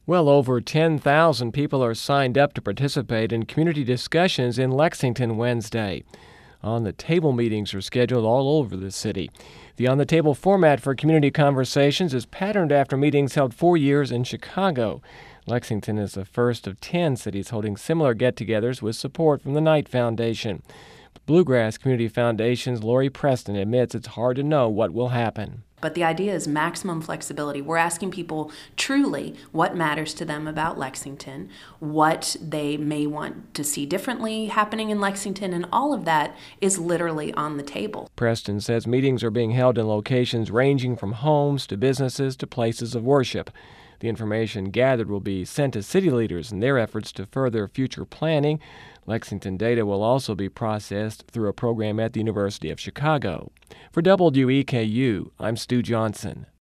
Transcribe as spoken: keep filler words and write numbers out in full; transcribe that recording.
Well over ten thousand people are signed up to participate in community discussions in Lexington Wednesday. On the Table meetings are scheduled all over the city. The On the Table format for community conversations is patterned after meetings held for years in Chicago. Lexington is the first of ten cities holding similar get-togethers with support from the Knight Foundation. Bluegrass Community Foundation's Lori Preston admits it's hard to know what will happen. But the idea is maximum flexibility. We're asking people truly what matters to them about Lexington, what they may want to see differently happening in Lexington, and all of that is literally on the table. Preston says meetings are being held in locations ranging from homes to businesses to places of worship. The information gathered will be sent to city leaders in their efforts to further future planning. Lexington data will also be processed through a program at the University of Chicago. For W E K U, I'm Stu Johnson.